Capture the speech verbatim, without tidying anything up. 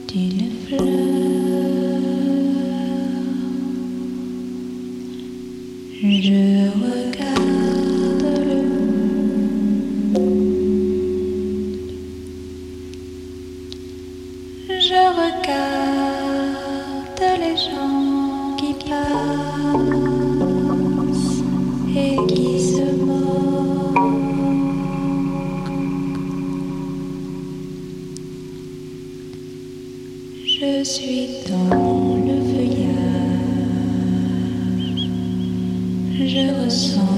d'une fleur. Je regarde le monde. Je regarde les gens qui passent et qui se moquent. Je suis dans le feuillage, je ressens